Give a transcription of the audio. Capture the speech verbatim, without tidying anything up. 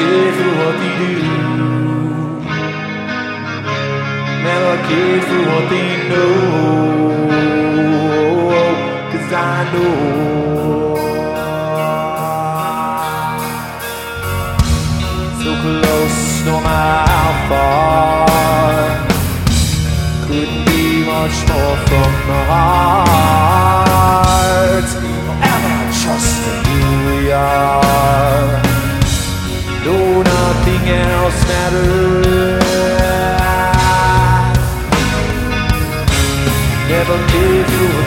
cared for what they do. Never cared for what they know. 'Cause I know so close, no matter how far. Couldn't be much more from the heart. Ever trusting who we are. No, nothing else matters. Never cared for